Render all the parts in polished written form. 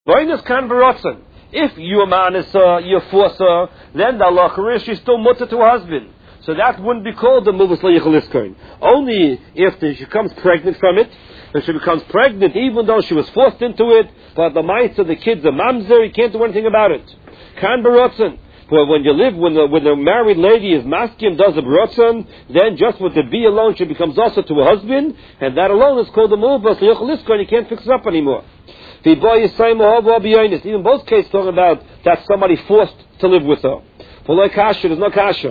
If you man is you force her, then the halacha is she's still mutter to her husband. So that wouldn't be called the muvas leyichaliskoin. Only if she becomes pregnant from it. If she becomes pregnant, even though she was forced into it, but the mites of the kids are mamzer, you can't do anything about it. Kan berotzen. But when the married lady is maskim, does a berotzen, then just with the be alone, she becomes also to her husband, and that alone is called the muvas leyichaliskoin. You can't fix it up anymore. Even both cases talking about that somebody forced to live with her. There's no kasha.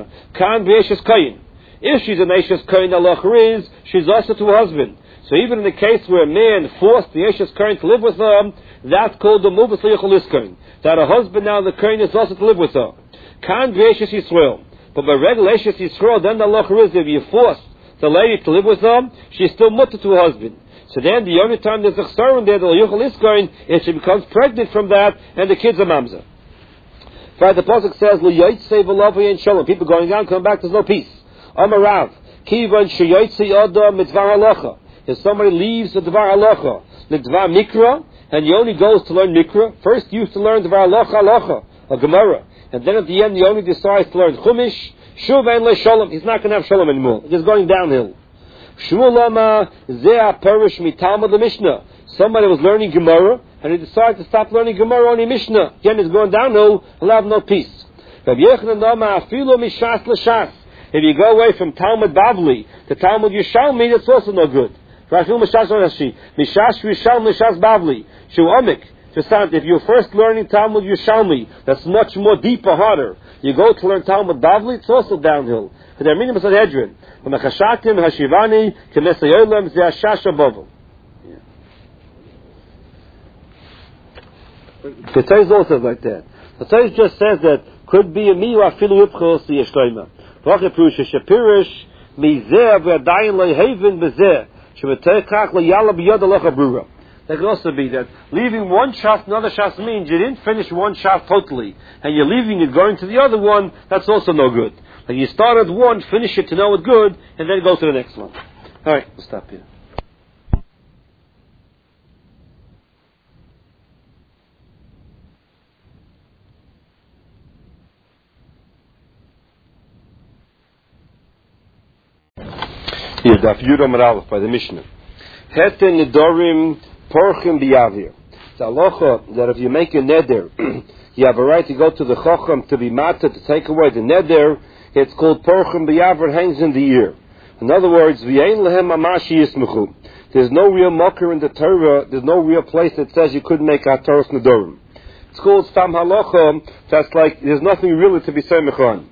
If she's an Eishes Kohen, the is she's also to her husband. So even in the case where a man forced the Eishes Kohen to live with her, that's called the muvas leyichaliskoin. That her husband now the Kohen is also to live with her. Kan b'Eishes Yisrael. But by regular Eishes Yisrael, then the halacha is if you force the lady to live with her, she's still mutter to her husband. So then the only time there's a chsaron there, the leyichaliskoin, if she becomes pregnant from that, and the kids are mamzer. Right, the pasuk says, "L'yotzei v'lovei and shalom." People going down, coming back, there's no peace. Amarav, kivan sheyotzei adam mitzvar halacha. If somebody leaves the dvar halacha, the dvar mikra, and he only goes to learn mikra, first he used to learn dvar halacha, a gemara, and then at the end he only decides to learn chumash, shuv ein le shalom. He's not going to have shalom anymore. He's going downhill. Shmuel zeh perish mitalmud the Mishnah. Somebody was learning Gemara, and he decided to stop learning Gemara, only Mishnah. Again, he's going downhill, he'll have no peace. If you go away from Talmud Bavli to Talmud Yishalmi, that's also no good. If you're first learning Talmud Yishalmi, that's much more deeper, harder. You go to learn Talmud Bavli, it's also downhill. But they're meaning Sanhedrin. The Tzayz also says like that. The Tzayz just says that could be a miyu afilu yipchos yeshloima. V'achei prush shepirish mizeh v'adayin leheven bezeh shebetekach leyala b'yad alecha brura. That could also be that leaving one shas, another shas means you didn't finish one shas totally, and you're leaving it going to the other one. That's also no good. Like you start at one, finish it to know it good, and then go to the next one. All right, we'll stop here. Here's Daf Yudam Aleph by the Mishnah. Heten nedorim porchim biyavir. It's a halacha that if you make a neder, you have a right to go to the chacham to be matzah to take away the neder. It's called porchim biyavir, hangs in the ear. In other words, v'yein lehem mamashi yismechu. There's no real mocker in the Torah. There's no real place that says you couldn't make a Torah nedorim. It's called stam halacha. That's like there's nothing really to be semech on.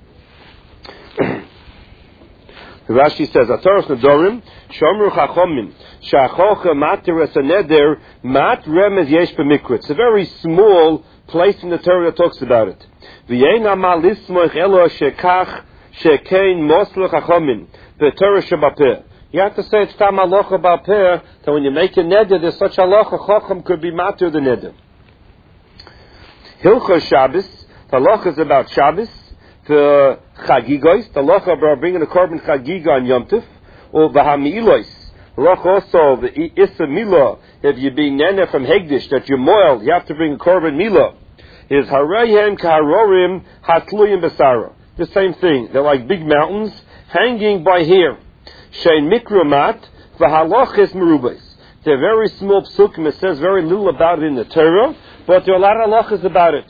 Rashi says, "Ataros nedorim shomru chachomim shachocha matir es neder mat remez yesh b'mikra." It's a very small place in the Torah that talks about it. V'yein amal lismoich elo shekach shekein moslu chachomim b'Torah shebapeh. You have to say it's tam halacha b'apeh that when you make a neder, there's such halacha chacham could be matir the neder. Hilchos Shabbos, the halacha is about Shabbos. The chagigois, the halacha about bringing a korban chagiga on Yom Tov, or v'hami'ilois. The halacha also, the issa milah, if you're being nene from Hegdish, that you're moiled, you have to bring a korban milah. Is harayhem kaharorim hatluyim besara. The same thing. They're like big mountains hanging by hair. Shein mikromat v'halachis merubais. They're very small psukim. It says very little about it in the Torah, but there are a lot of halachas about it.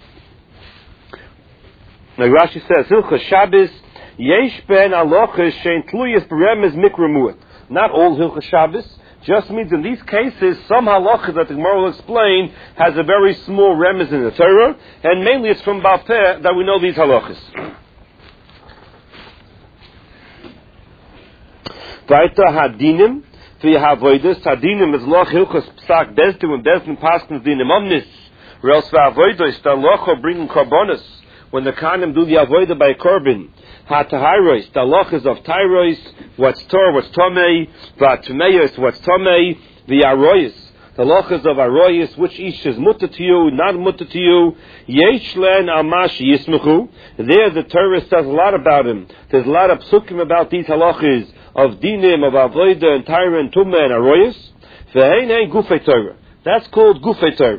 Like Rashi says, Hilchos Shabbos, yesh ben halachas shein tluyis b'remez mikramuat. Not all Hilchos Shabbos. Just means in these cases, some halachas that the Gemara will explain has a very small remez in the Torah, and mainly it's from Baal Peh that we know these halachas. Vaita hadinim v'yahavoides. Hadinim is loch Hilchos psak bezdin when bezdin paskins dinim omnis. Or else v'avoides the loch bringing karbonis. When the Kanim do the avodah by korban, ha-tahairos, the halachas of tairos, what's tor, what's tomei, va-tumeis, what's tomei, the aroyis, the halachas of aroyis, which each is mutter to you, not mutter to you, yesh len amash yismechu. There the Torah says a lot about him. There's a lot of psukim about these halachas of dinim, of avodah, and taira, and tumeh, and aroyis. Ve'hein ein gufei Torah. That's called gufei Torah.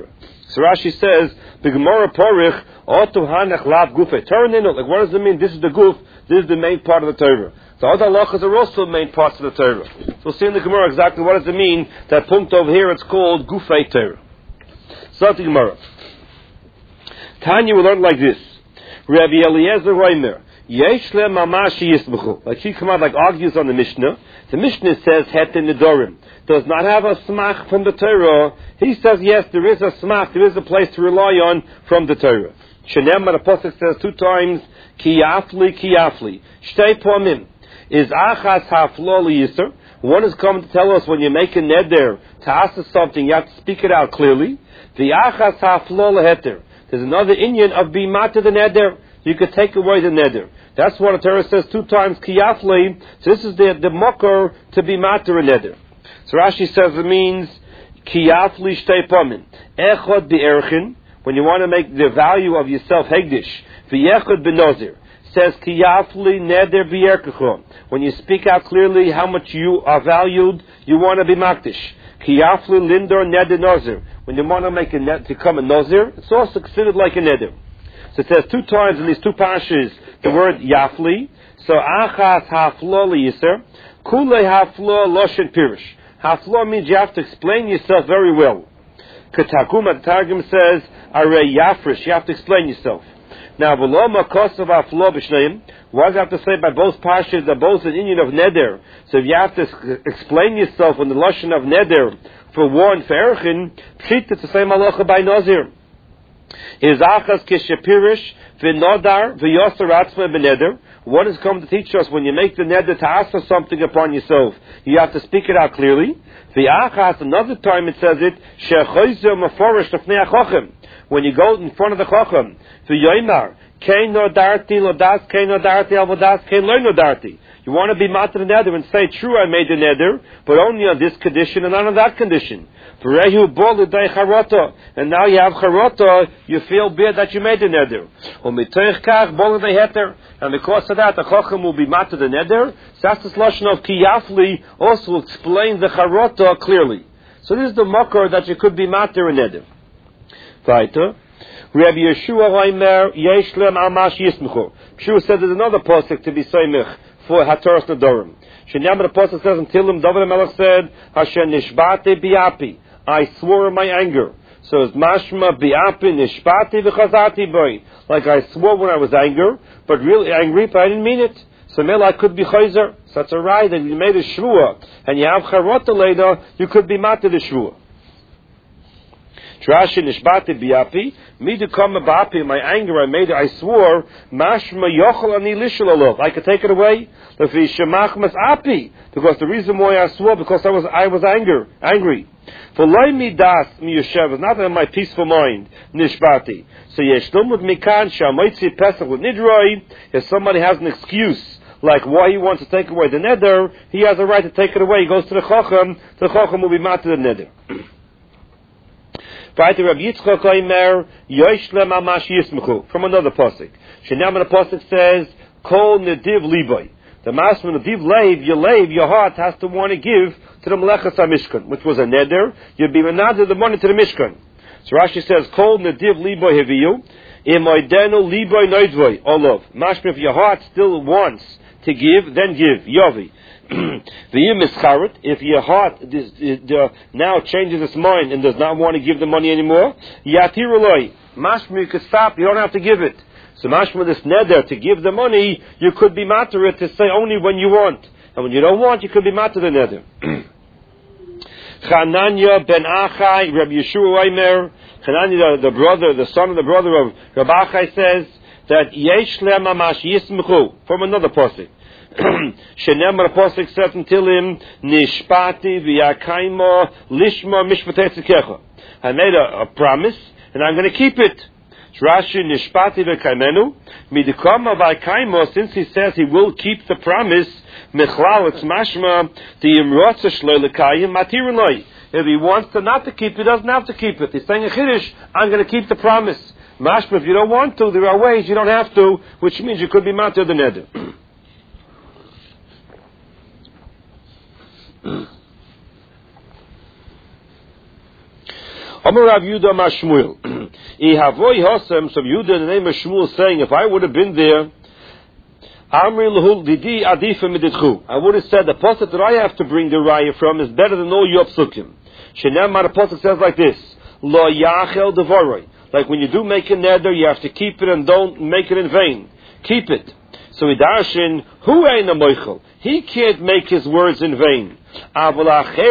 So Rashi says, the Gemara Porich, Otu Hanach Lav Gufe. Turn in, like what does it mean? This is the Guf, this is the main part of the Torah. The other halachas are also main parts of the Torah. So we'll see in the Gemara exactly what does it mean, that punkt over here, it's called Gufei Torah. So the Gemara. Tanya will learn like this. Rabbi Eliezer Reimer, Yesh le mamashi yisbuchu. Like he come out like argues on the Mishnah. The Mishnah says Het in Nedorim does not have a smach from the Torah. He says yes, there is a smach, there is a place to rely on from the Torah. Shenem, the Pasuk says 2 times, Ki yafli, Shtei pomim. Is achas haflo liyiser. One is coming to tell us when you make a neder to ask us something, you have to speak it out clearly. The achas haflo leheter. There's another inyan of be mata the neder. You could take away the neder. That's what the Torah says 2 times, Ki yafli. So this is the mocker to be mata a neder. So Rashi says it means Ki yafli shtei pomim. Echod be'erchin. When you want to make the value of yourself hegdish. V'yechod benozir. Says Ki yafli neder be'erkechon. When you speak out clearly how much you are valued, you want to be makdish. Ki yafli lindor neder nozir. When you want to make a net to become a nozir, it's also considered like a neder. So it says 2 times in these 2 parshas the word yafli. So achas haflo liyiser, kulei haflo loshen pirish. Haflo means you have to explain yourself very well. Ketakuma, the Targum says, are yafrish, you have to explain yourself. Now, v'lo kosav haflo b'shneim, what does it have to say by both parshas, they're both an inyan of neder. So if you have to explain yourself in the lashon of neder for war and for erchin, pshit, it's the same halacha by nazir. Is achas kishapirish v'nodar v'yoser atzma b'neder. What is come to teach us when you make the neder to ask for something upon yourself, you have to speak it out clearly. V'achas, another time it says it, shechoizer maforish lefnei hachochem. When you go in front of the chacham, v'yoimar kein nodarti lodas kein nodarti avodas kein lo nodarti. You want to be matter the neder and say, true, I made the neder, but only on this condition and not on that condition. And now you have charota, you feel bad that you made the neder. And because of that, the chacham will be matter the neder. So that's the lashon of Ki yafli, also explains the charota clearly. So this is the makor that you could be matter a neder. Weiter. Rabbi Yeshua Reimer, Yesh lem amash yismuchu. Yeshua said there's another pasuk to be soymich for Hataras Nedorim. Shenyam the pasuk says, until him David HaMelech said, Hashem nishbate biapi, I swore in my anger. So it's mashma biapi nishbate v'chazati boy. Like I swore when I was angry, but really angry, but I didn't mean it. So I could be chayzer. So that's a right that you made a shvua, and you have charota later, you could be mated the shvua. Trashi nishbate biapi, me to come bapi in my anger I made it, I swore, mashma yochel ani lishel alov. I could take it away. Because the reason why I swore, because I was angry. For loy midas mi yoshev, it's not in my peaceful mind, nishbati. So yeshlumud mikan shamoitzi pesach with nidroi, if somebody has an excuse, like why he wants to take away the neder, he has a right to take it away. He goes to the chacham will be mat to the neder. From another pasuk. Shenam the pasuk says, Kol nediv liboy. The master nediv leiv, your heart has to want to give to the Melechas HaMishkan, which was a neder. You'd be menaded the money to the Mishkan. So Rashi says, Kol nediv liboy heviyu, imoidenu liboy noidvoy, olov. Mashma, if your heart still wants to give, then give, yovi. If your heart now changes its mind and does not want to give the money anymore, yatiruloi. Mashma, you could stop, you don't have to give it. So mashma, this neder, to give the money, you could be matter it to say only when you want. And when you don't want, you could be matter the neder. Chananya ben Achai, Rabbi Yeshua Omer, Chananya, the son of the brother of Rabbi Achai says, that yesh le mamash yismechu, from another pasuk. Shenemar pasuk says until him, nishpati v'yakaimo lishma mishpatei tzikecha. I made a promise, and I'm going to keep it. Rashi nishpati v'kaimenu midikama v'kaimo. Since he says he will keep the promise, mechlal it's mashma the imrotza shlo lekayim matiruloi. If he wants to not to keep it, he doesn't have to keep it. He's saying a chiddush, I'm going to keep the promise. Mashma, if you don't want to, there are ways you don't have to, which means you could be matir the neder. Amar Rav Yehuda Amar Shmuel. Ihavoi Hosem, so Yehuda in the name of Shmuel saying, if I would have been there, Amri Lahul Didi Adifa Miditchu. I would have said, the pasuk that I have to bring the raya from is better than all your psukim. Shenamar, the pasuk says like this, Lo Yachel Devoroi. Like when you do make a neder, you have to keep it and don't make it in vain. Keep it. So Idarshin, Hu Ein Moichel. He can't make his words in vain. But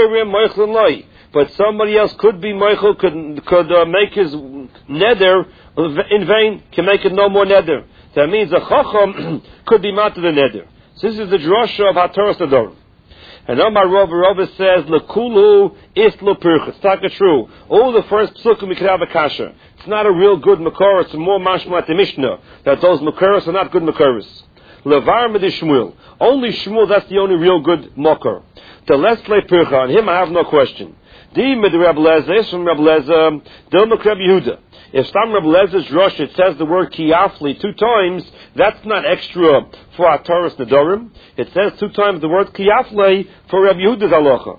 somebody else could be Moichel, could make his neder in vain, can make it no more neder. That means a Chacham could be mad to the neder. So this is the drasha of HaToras Ador. And Omar Rava says, Lekulu islo pirch. It's not true. All the first psukim we could have a kasha. It's not a real good makor. It's more mashma at the Mishnah that those makoros are not good makoros. Levar midi Shmuel. Only Shmuel, that's the only real good makor. The lesle pircha, on him I have no question. Di mid Reb Lezer, is from Reb Lezer, Del Makreb Yehuda. If some Reb Lezer's Rosh, it says the word kiyafli 2 times, that's not extra for our Torah's Nedorim. It says 2 times the word kiyafli for Reb Yehuda's halacha.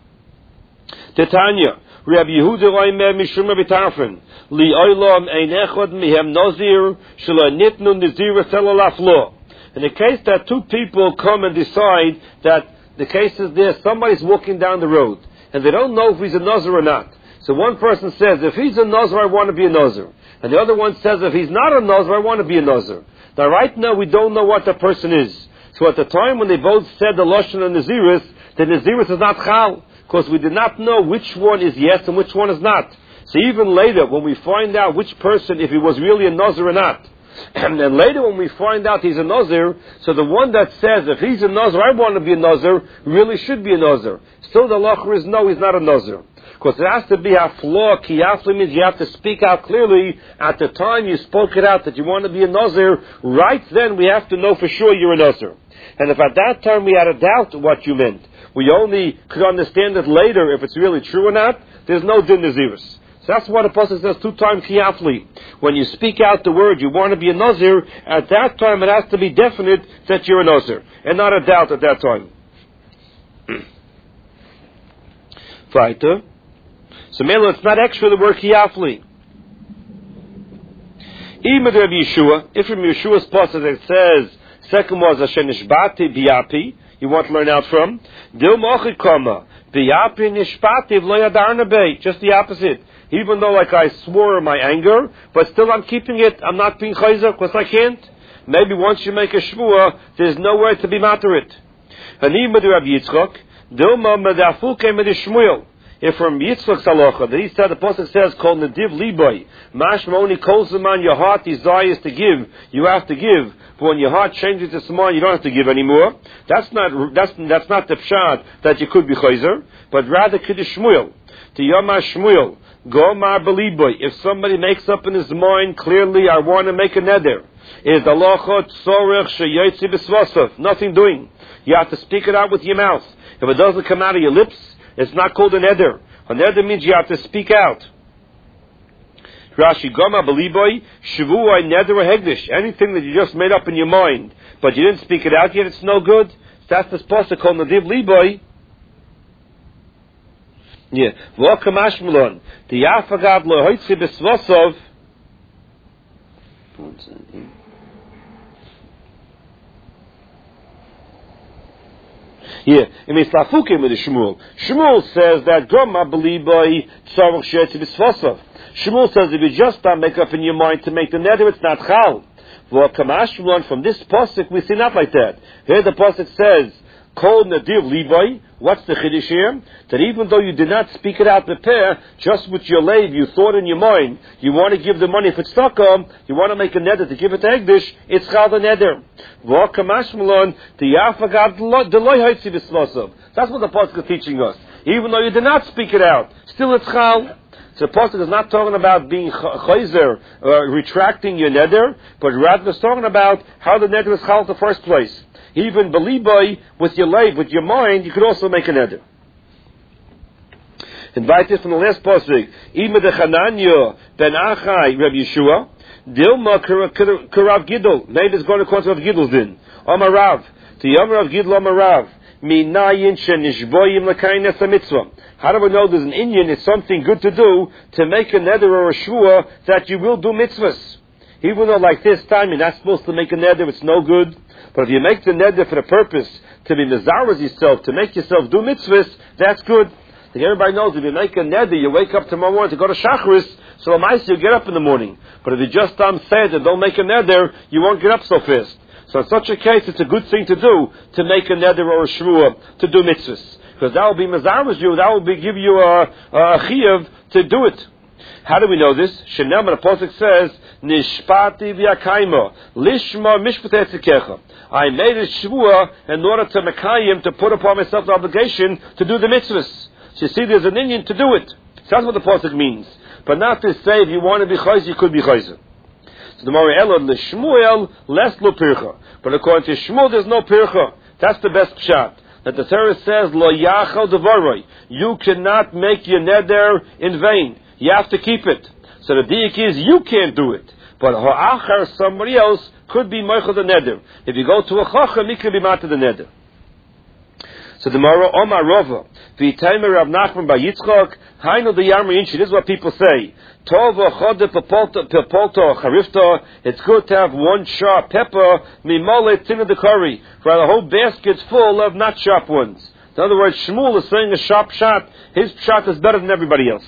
Titania, Reb Yehuda oimer mishum b'tarfen, li oilam ein echad mihem nozir, shelo nitnu nizir selolaflo. In the case that 2 people come and decide that the case is there, somebody's walking down the road, and they don't know if he's a Nazir or not. So one person says, if he's a Nazir, I want to be a Nazir. And the other one says, if he's not a Nazir, I want to be a Nazir. Now right now we don't know what the person is. So at the time when they both said the Lashon and Naziris, the Naziris is not Chal, because we did not know which one is yes and which one is not. So even later, when we find out which person, if he was really a Nazir or not, and then later when we find out he's a Nazir, so the one that says, if he's a Nazir, I want to be a Nazir, really should be a Nazir. Still the halacha is no, he's not a Nazir. Because it has to be a flaw. Kiyafli means you have to speak out clearly at the time you spoke it out that you want to be a Nazir. Right then we have to know for sure you're a Nazir. And if at that time we had a doubt what you meant, we only could understand it later if it's really true or not, there's no din Naziris. So that's why the Pasuk says 2 times kiyafli. When you speak out the word you want to be a Nazir, at that time it has to be definite that you're a Nazir. And not a doubt at that time. Weiter. So Mela, it's not extra the word kiyafli. Imad Rabbi Yeshua, if from Yeshua's pasuk it says, second was Asher Nishbati Biyapi, you want to learn out from, Dil Mochid Kama, Biyapi Nishbati V'lo Yadarna Bei, just the opposite. Even though like I swore in my anger, but still I'm keeping it, I'm not being chayzer, because I can't. Maybe once you make a shvua, there's nowhere to be matter it. And Imad Rabbi Yitzchak, Dil Madafu came with Shmuel. If from Yitzchak's halacha, that he said, the pasuk says, "Kol nediv liboy," mashma only calls the man your heart desires to give, you have to give. But when your heart changes its mind, you don't have to give anymore. That's not the pshat that you could be chayzer, but rather kiddush Shmuel. To Yomar Shmuel, Gomar beliboy. If somebody makes up in his mind clearly, I want to make a neder, is halacha tzorech sheyotzi b'svasav. Nothing doing. You have to speak it out with your mouth. If it doesn't come out of your lips, it's not called an eder. An eder means you have to speak out. Rashi Goma Beliboy, Shavuai Neder or Hegdish. Anything that you just made up in your mind, but you didn't speak it out yet, it's no good. That's the pasuk called Nadiv Liboy. Yeah. V'okamash Milon. The Yafagad Lo Hoitzi B'Svosov. Yeah, it means lafukim with the Shmuel. Shmuel says that Goma Beliboy Tzarech Shetzi B'Svosov. Shmuel says if you just make up in your mind to make the neder, it's not chal. Well, Kamash learn from this pasuk, we see not like that. Here the pasuk says, Kol Nadiv Levi. What's the chiddush here? That even though you did not speak it out the pair, just with your lave, you thought in your mind, you want to give the money for tzedakah, you want to make a neder to give it to Hegdish, it's chal the neder. Well, Kamash learn the Yafagad Deloy Haitzi B'Slosav. That's what the pasuk is teaching us. Even though you did not speak it out, still it's chal. So the pasuk is not talking about being chayzer, retracting your neder, but rather it's talking about how the neder is chal in the first place. Even beliboy with your life, with your mind, you could also make a neder. Invite this from the last pasuk. Ima de Chananya ben Achai Reb Yeshua Dilma Karav Gidol. Maybe it's going to cause Rav Gidol's din. Amarav to Yom Rav Gidol Amarav minayin shenishboyim l'kainas mitzvah. How do we know there's an inyan? It's something good to do to make a neder or a shvua that you will do mitzvahs. Even though like this time you're not supposed to make a neder, it's no good. But if you make the neder for the purpose to be mizarez yourself, to make yourself do mitzvahs, that's good. I think everybody knows if you make a neder, you wake up tomorrow morning to go to Shacharis, so Lamaisa you get up in the morning. But if you just say that don't make a neder, you won't get up so fast. So in such a case, it's a good thing to do to make a neder or a shvua to do mitzvahs, because that will be mizarez you, that will give you a chiyuv to do it. How do we know this? Shenam, the Pasuk says, Nishpati v'yakaima, lishma mishpat etzikecha. I made a shvua in order to mekayim, to put upon myself the obligation to do the mitzvahs. So you see, there's an Indian to do it. So that's what the Pasuk means. But not to say if you want to be chayzer, you could be chayzer. So the Mori Elon, the Shmuel, less lo pircha. But according to Shmuel, there's no pircha. That's the best pshat. That the Torah says, lo yachal devaroi. You cannot make your neder in vain. You have to keep it. So the diak is, you can't do it. But ha'achar, somebody else, could be moichel the neder. If you go to a chacham, he could be mata the neder. So the Mara Omar Rova, v'itaymer Rav Nachman bar Yitzchak, hainu the Yarmi Inchi. This is what people say. Tova chode pepolto charifta. It's good to have one sharp pepper. Mimole tina de curry. For the whole basket's full of not sharp ones. In other words, Shmuel is saying a sharp shot. His shot is better than everybody else.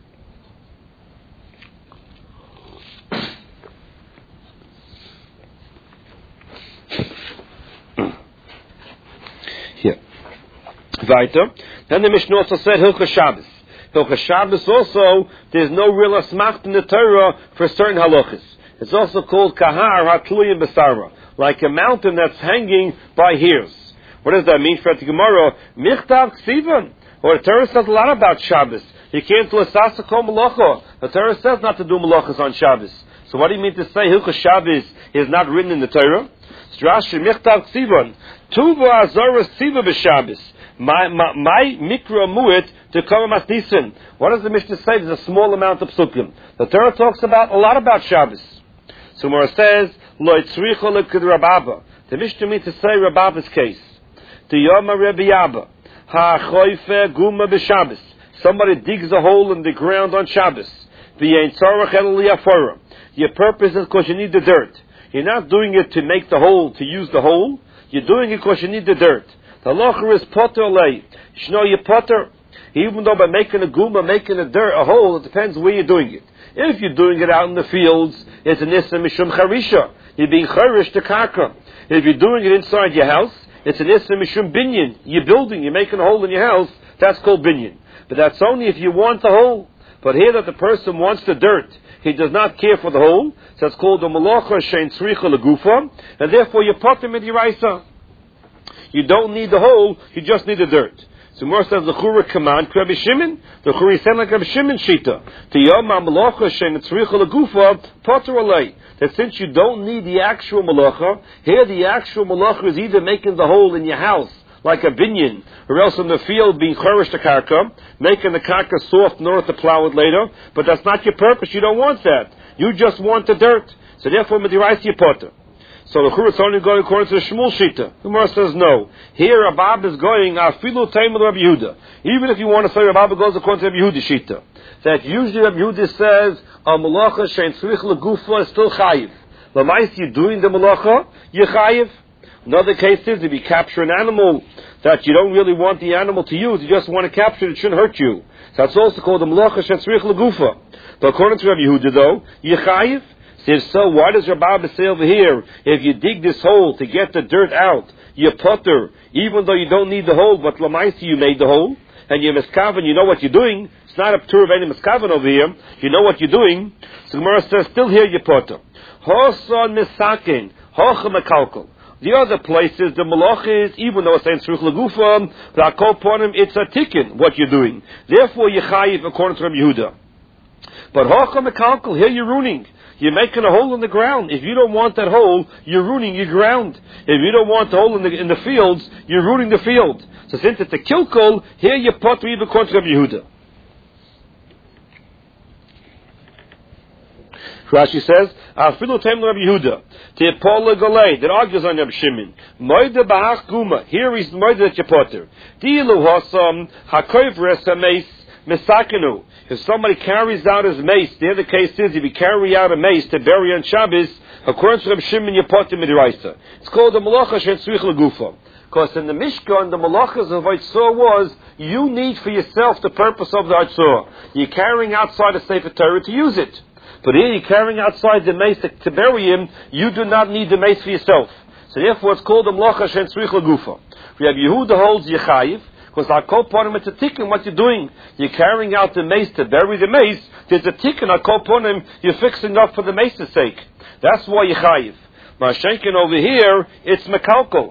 Weiter. Then the Mishnah also said Hilchah Shabbos. Hilchah Shabbos also, there's no real asmacht in the Torah for certain halachas. It's also called Kahar HaTluyim Besara, like a mountain that's hanging by hairs. What does that mean for the Gemara? Michtav Ksivan. Or the Torah says a lot about Shabbos. You can't do a sasa kol malacha. The Torah says not to do malachas on Shabbos. So what do you mean to say Hilchah Shabbos is not written in the Torah? Rashi Michtav Ksivan. Tuva Azara Siva B'Shabbos. My mikra mu'it to come masnisin. What does the Mishnah say? There's a small amount of psukim. The Torah talks about a lot about Shabbos. So Mora says, Lo yitzricha lekid Rababa. The Mishnah means to say Rababa's case. To Yoma Rebbe Abba. Ha-choife guma b'Shabbos. Somebody digs a hole in the ground on Shabbos. V'yein tzorach el liyafora. Your purpose is because you need the dirt. You're not doing it to make the hole, to use the hole. You're doing it because you need the dirt. The halacha is potter lei. You know you potter, even though by making a guma, making a hole, it depends where you're doing it. If you're doing it out in the fields, it's an issa mishum charisha. You're being charish to karka. If you're doing it inside your house, it's an issa mishum binyan. You're building, you're making a hole in your house, that's called binyan. But that's only if you want the hole. But here that the person wants the dirt, he does not care for the hole, so it's called the malacha shein tzricha legufa, and therefore you potter midiraisa. You don't need the hole, you just need the dirt. So more says the Chura command, Rabbi Shimon, the Chura said like Rabbi Shimon Shita, to Yom HaMalacha Shen Tzricha Legufa, Potter Alei, that since you don't need the actual malacha, here the actual malacha is either making the hole in your house, like a binyan, or else in the field being chorish to karka, making the karka soft in order to plow it later, but that's not your purpose, you don't want that. You just want the dirt. So therefore, Medirais your potter. So the Churah is only going according to the Shmuel Shita. The Gemara says no. Here Rabab is going afilu taimel Rabbi Yehuda. Even if you want to say Rabab goes according to Rabbi Yehuda Shita, that usually Rabbi Yehuda says a malacha shein tzrich legufa is still chayiv. Lamais, you're doing the malacha, you're chayiv. Another case is if you capture an animal that you don't really want the animal to use, you just want to capture it, it shouldn't hurt you. So that's also called the malacha shein tzrich legufa. But according to Rabbi Yehuda though, you're chayiv. If so, why does Rabbi say over here, if you dig this hole to get the dirt out, you potter, even though you don't need the hole, but Lamaisi you made the hole, and you're miskaven, you know what you're doing. It's not a tur of any miskaven over here. You know what you're doing. So Gemara says, still here you potter. Hoson misakin, hocha mekalkal. The other places, the malach is, even though it's saying tzruch legufam, the akol ponim, it's a tikkun, what you're doing. Therefore, you're chayiv according to Rabbi Yehuda. But hocha mekalkal, here you're ruining. You're making a hole in the ground. If you don't want that hole, you're ruining your ground. If you don't want the hole in the fields, you're ruining the field. So since it's a kilkul, here you potter even according to Rabbi Yehuda. Rashi says, "Afilu tem Rabbi Yehuda te'pola golei." That argues on Rabbi Shimon. Moide ba'ach guma. Here is moide that you potter. Dilu hasam hakoivres hameis misakenu. If somebody carries out his mace, the other case is if you carry out a mace to bury on Shabbos, according to Rabbi Shimon, you potter midiraisa. It's called the malacha shen tzrich legufa. Because in the Mishkan, the malachas of Eitzah was, you need for yourself the purpose of the Eitzah. You're carrying outside the Sefer Torah to use it. But here you're carrying outside the mace to bury him, you do not need the mace for yourself. So therefore it's called the malacha shen tzrich legufa. Rabbi Yehuda holds Yechayiv, because our kol ponim, it's a tikkun what you're doing. You're carrying out the mace to bury the mace, there's a tikkun, our kol ponim, you're fixing up for the mace's sake. That's why Yechayiv. Mashenkin over here, it's mekalkal.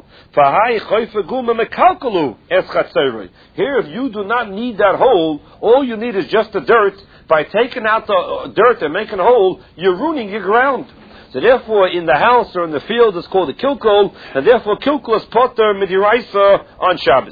Here, if you do not need that hole, all you need is just the dirt. By taking out the dirt and making a hole, you're ruining your ground. So therefore, in the house or in the field, it's called a kilkul, and therefore kilkul is potter midiraisa on Shabbos.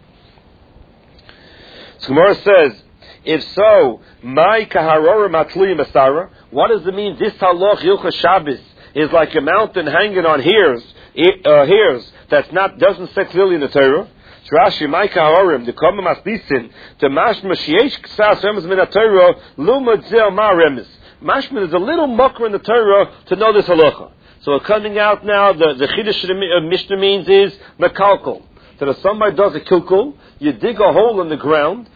So Gemara says, if so, my kaharora matli masara. What does it mean? This haloch hilchos Shabbos is like a mountain hanging on hairs that doesn't say clearly in the Torah. Rashi, my kaharim, the common maslisin, the mashma sheyesh ksas remes min Torah, lumad zel ma remes. Mashma is a little mucker in the Torah to know this halacha. So coming out now, the chiddush of Mishnah means is mekalkal. So if somebody does a kilkul, you dig a hole in the ground,